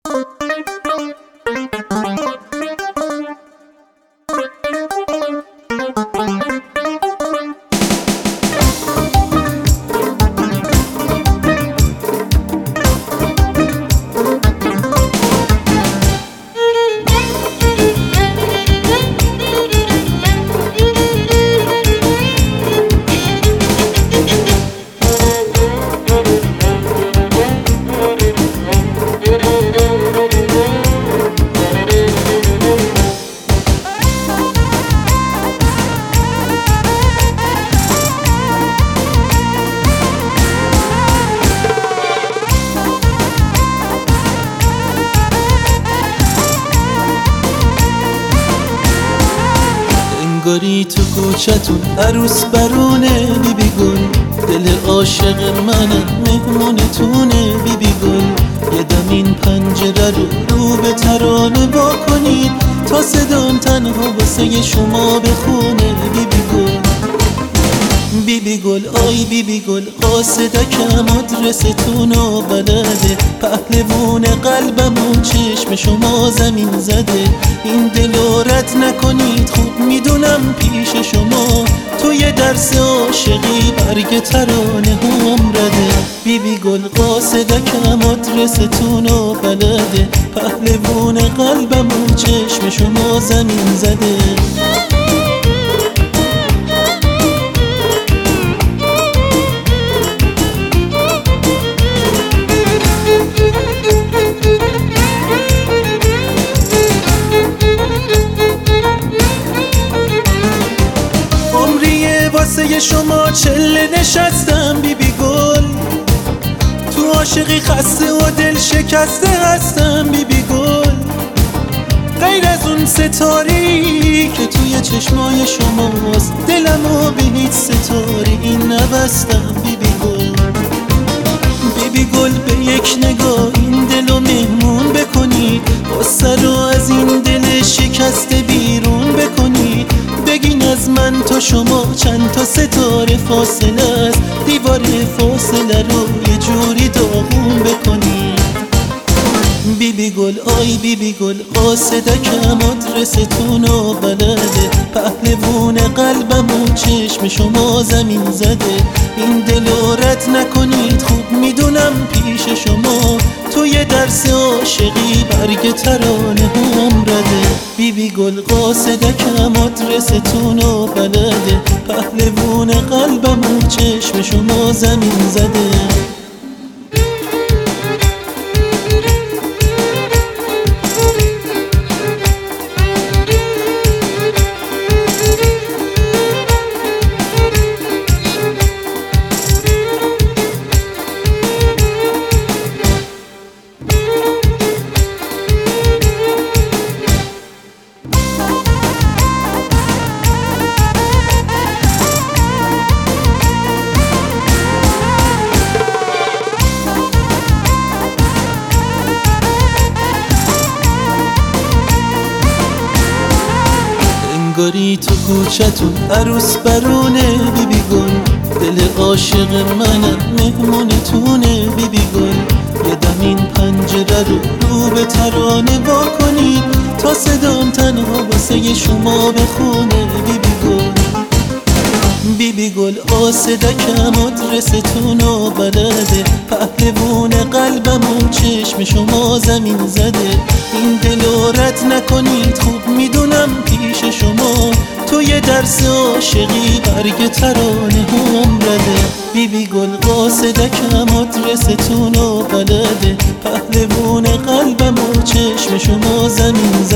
انگاری تو کوچتون عروس برونه بی بی گل، دل عاشق منم مهمونتونه بی بی گل. یه دم این پنجره رو به ترانه با کنید تا صدام تنها واسه شما بخونه بی بی گل. بی بی گل آی بی بی گل، قاصدکم آدرستونو بلده، پهلوون قلبمون چشم شما زمین زده. این دلو رد نکنید خوب میدونم پیش شما توی درس عاشقی برگ ترانه هم رده. بی بی گل قاصدکم آدرستونو بلده، پهلوون قلبمون چشم شما زمین زده. واسه شما چله نشستم بی بی گل، تو عاشقی خسته و دل شکسته هستم بی بی گل. غیر از اون ستاری که توی چشمای شماست، دلمو به هیچ ستاره این نبستم بی بی گل. بی بی گل به یک نگاه این دلو مهمون بکنید، غصه رو از این دل شکسته بیرون بکنید. بگین از من تا شما چند تا ستاره فاصله است، دیوار فاصله رو یه جوری داغون بکنید. بی بی گل آی بی بی گل، قاصدکم آدرستونو بلده، پهلوون قلبمون چشم شما زمین زده. این دلو رد نکنید خوب میدونم پیش شما توی درس عاشقی برگ ترانه هم رده. بی بی گل قاصدکم آدرستونو بلده، پهلوون قلبمون چشم شما زمین زده. انگاری تو کوچتون عروس برونه بی بی گل، دل عاشق منم مهمونتونه بی بی گل. یه دم این پنجره رو به ترانه با کنید تا صدام تنها واسه شما بخونه بی بی گل. بی بی گل قاصدکم آدرستونو بلده، پهلوون قلبمون چشم شما زمین زده. این دلو رد نکنید خوب میدونم پیش شما توی درس عاشقی برگ ترانه هم رده. بی بی گل قاصدکم آدرستونو بلده، پهلوون قلبمون چشم شما زمین زده.